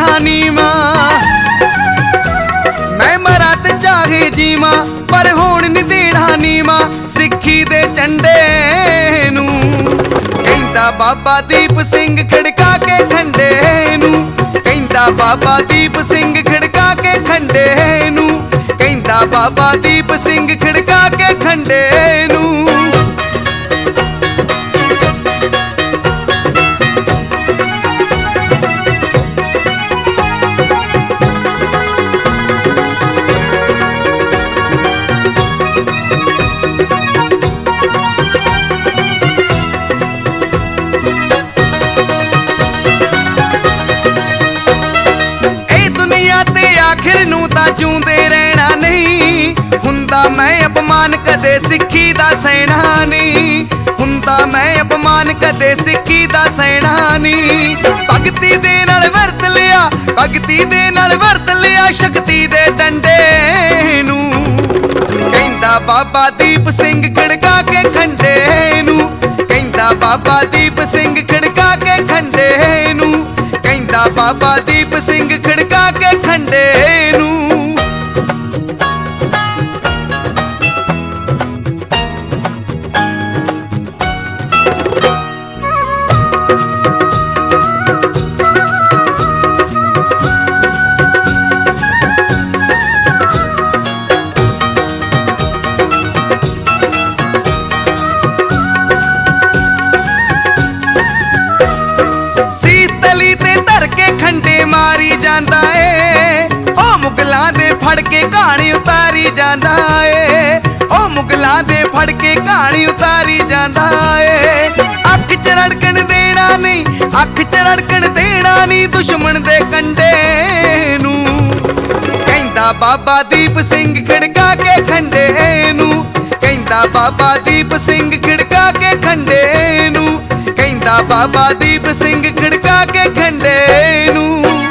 ਦੇਣਾ ਨੀਵਾਂ। मैं मरा ते चाहे जीवा पर होण नहीं देना नीवा सिक्खी दे झंडे नू। कहंदा बाबा दीप सिंह खड़का के खंडे नू, कहंदा बाबा दीप सिंह खड़का के खंडे नू, कहंदा बाबा दीप सिंह खड़का के खंडे नू। आखिर नूं तां जूंदे रहना नहीं हुंदा, मैं अपमान कदे सिक्खी दा सहना नहीं हुंदा, मैं अपमान कदे सिक्खी दा सहना नहीं। भगती दे नाल वरत लिया, भगती दे नाल वरत लिया शक्ति दे डंडे नू। कहंदा बाबा दीप सिंह खड़का के खंडे नू, कहंदा बाबा दीप सिंह खड़का के खंडे नू, कहंदा बाबा दीप सिंह खड़का के खंडे नू। सीतली ते धर के खंडे मारी जांदा ए, ओ मुगलां दे फड़ के कहानी उतारी जांदा ए, ओ मुगलां दे फड़ के कहानी उतारी जांदा ए। अख च रड़कण देना नहीं, अख च रड़कण देना नहीं दुश्मन दे कंडे नू। कहंदा बाबा दीप सिंह खड़का के खंडे नू, कहंदा बाबा दीप सिंह खड़का के खंडे नू, कहंदा बाबा दीप सिंह खड़का के खंडे नू।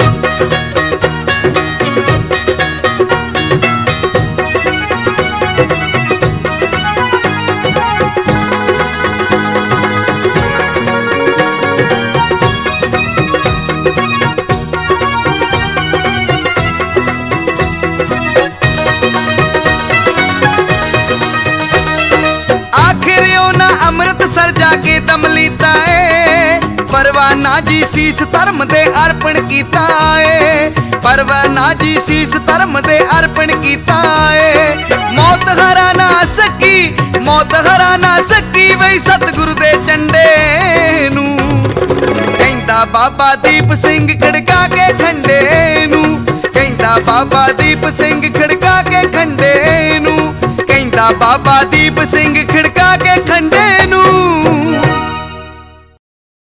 अमृतसर जाके दम लीता है, परवाना जी शीस धर्म दे अर्पण कीता है, परवाना जी शीस धर्म दे अर्पण कीता है। मौत हरा ना सकी, मौत हरा ना सकी वही सतगुरु दे झंडे नू। कहंदा बाबा दीप सिंह खड़का के खंडे नू, कहंदा बाबा दीप सिंह खड़का के खंडे नू, कहंदा बाबा